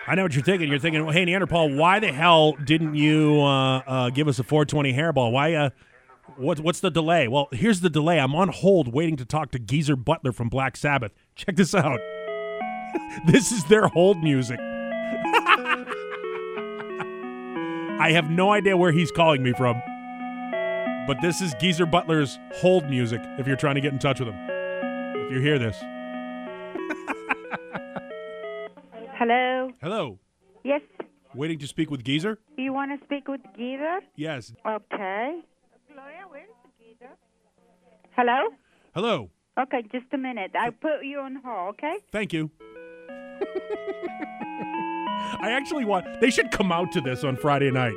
I know what you're thinking. You're thinking, well, hey, Neanderthal, why the hell didn't you give us a 420 hairball? Why? What's the delay? Well, here's the delay. I'm on hold waiting to talk to Geezer Butler from Black Sabbath. Check this out. This is their hold music. I have no idea where he's calling me from, but this is Geezer Butler's hold music if you're trying to get in touch with him. If you hear this. Hello. Hello. Yes. Waiting to speak with Geezer? You want to speak with Geezer? Yes. Okay. Gloria, where's Geezer? Hello? Hello. Okay, just a minute. I'll put you on hold, okay? Thank you. I actually they should come out to this on Friday night.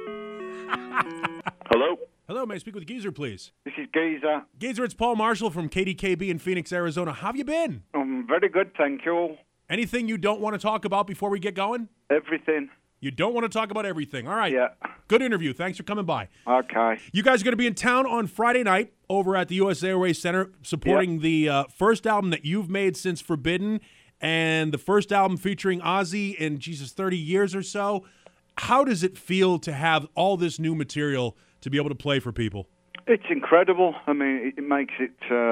Hello? Hello, may I speak with Geezer, please? This is Geezer. Geezer, it's Paul Marshall from KDKB in Phoenix, Arizona. How have you been? I'm very good, thank you. Anything you don't want to talk about before we get going? Everything. You don't want to talk about everything. All right. Yeah. Good interview. Thanks for coming by. Okay. You guys are going to be in town on Friday night over at the US Airways Center supporting the first album that you've made since Forbidden and the first album featuring Ozzy in, 30 years or so. How does it feel to have all this new material to be able to play for people? It's incredible. I mean, it makes it...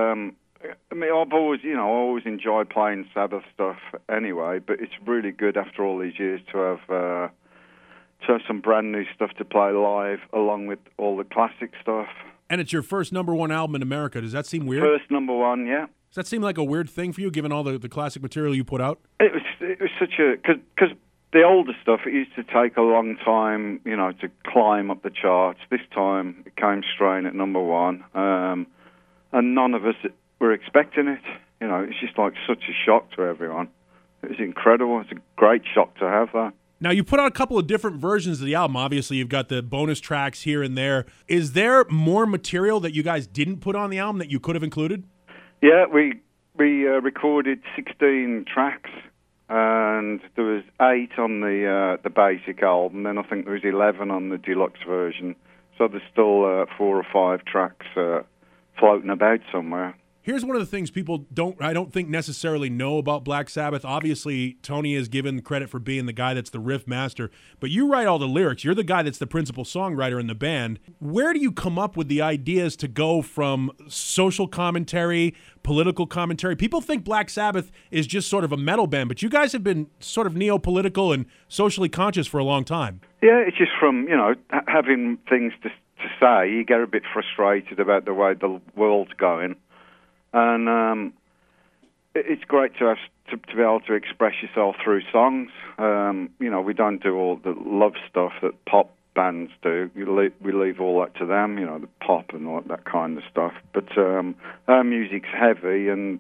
I've always enjoyed playing Sabbath stuff anyway, but it's really good after all these years to have some brand new stuff to play live along with all the classic stuff. And it's your first number one album in America. Does that seem weird? First number one, yeah. Does that seem like a weird thing for you, given all the classic material you put out? It was such a... Because the older stuff, it used to take a long time, to climb up the charts. This time, it came straight at number one. And none of us were expecting it. It's just like such a shock to everyone. It was incredible. It's a great shock to have that. Now, you put out a couple of different versions of the album. Obviously, you've got the bonus tracks here and there. Is there more material that you guys didn't put on the album that you could have included? Yeah, we recorded 16 tracks, and there was 8 on the basic album. Then I think there was 11 on the deluxe version. So there's still 4 or 5 tracks floating about somewhere. Here's one of the things people I don't think necessarily know about Black Sabbath. Obviously, Tony is given credit for being the guy that's the riff master, but you write all the lyrics. You're the guy that's the principal songwriter in the band. Where do you come up with the ideas to go from social commentary, political commentary? People think Black Sabbath is just sort of a metal band, but you guys have been sort of neo-political and socially conscious for a long time. Yeah, it's just from, having things to say, you get a bit frustrated about the way the world's going. And it's great to be able to express yourself through songs. We don't do all the love stuff that pop bands do. We leave all that to them, the pop and all that kind of stuff. But our music's heavy and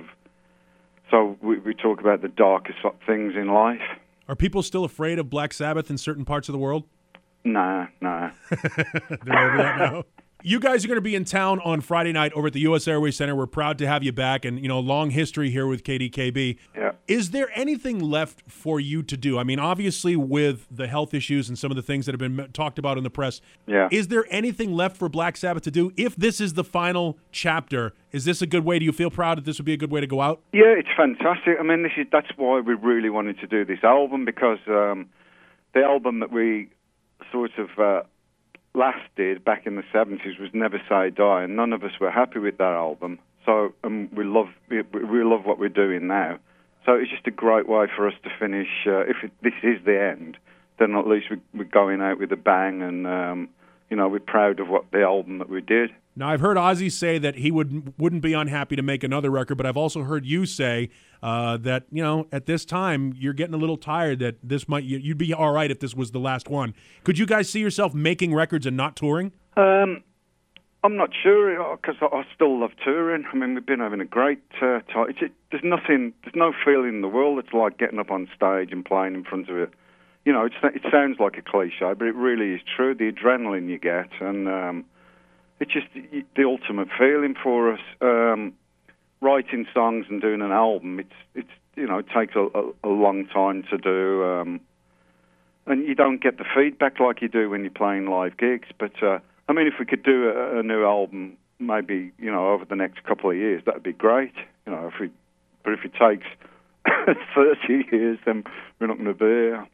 so we talk about the darker things in life. Are people still afraid of Black Sabbath in certain parts of the world? Nah. They're over that now. You guys are going to be in town on Friday night over at the US Airways Center. We're proud to have you back, and long history here with KDKB. Yeah. Is there anything left for you to do? I mean, obviously with the health issues and some of the things that have been talked about in the press, is there anything left for Black Sabbath to do? If this is the final chapter, is this a good way? Do you feel proud that this would be a good way to go out? Yeah, it's fantastic. I mean, that's why we really wanted to do this album, because the album that we sort of last did back in the 70s was Never Say Die, and none of us were happy with that album. So we love what we're doing now. So it's just a great way for us to finish. This is the end, then at least we're going out with a bang, and we're proud of the album that we did. Now, I've heard Ozzy say that he wouldn't be unhappy to make another record, but I've also heard you say that, at this time, you're getting a little tired, that you'd be all right if this was the last one. Could you guys see yourself making records and not touring? I'm not sure, because I still love touring. I mean, we've been having a great time. There's no feeling in the world that's like getting up on stage and playing in front of it. It sounds like a cliche, but it really is true. The adrenaline you get, and it's just the ultimate feeling for us. Writing songs and doing an album, it takes a long time to do, and you don't get the feedback like you do when you're playing live gigs. But I mean, if we could do a new album, maybe over the next couple of years, that'd be great. But if it takes 30 years, then we're not going to be here.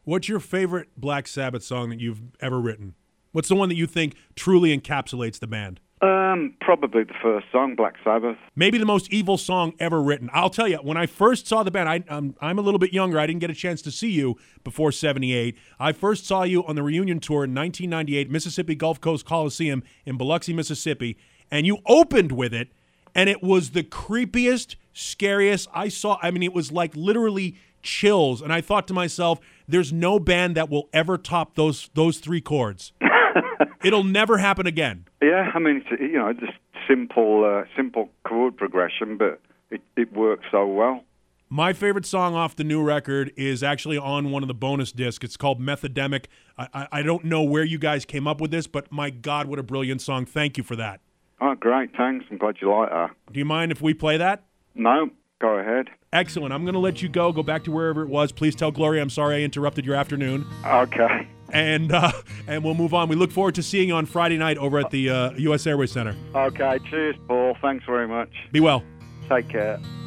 What's your favorite Black Sabbath song that you've ever written? What's the one that you think truly encapsulates the band? Probably the first song, Black Sabbath. Maybe the most evil song ever written. I'll tell you, when I first saw the band, I'm a little bit younger. I didn't get a chance to see you before 78. I first saw you on the reunion tour in 1998, Mississippi Gulf Coast Coliseum in Biloxi, Mississippi, and you opened with it, and it was the creepiest, scariest I saw. I mean, it was like literally chills, and I thought to myself, there's no band that will ever top those three chords. It'll never happen again. Yeah, I mean, it's, just simple chord progression, but it works so well. My favorite song off the new record is actually on one of the bonus discs. It's called Methodemic. I don't know where you guys came up with this, but my God, what a brilliant song. Thank you for that. Oh, great. Thanks. I'm glad you like that. Do you mind if we play that? No, go ahead. Excellent. I'm going to let you go back to wherever it was. Please tell Gloria I'm sorry I interrupted your afternoon. Okay. And we'll move on. We look forward to seeing you on Friday night over at the U.S. Airways Center. Okay. Cheers, Paul. Thanks very much. Be well. Take care.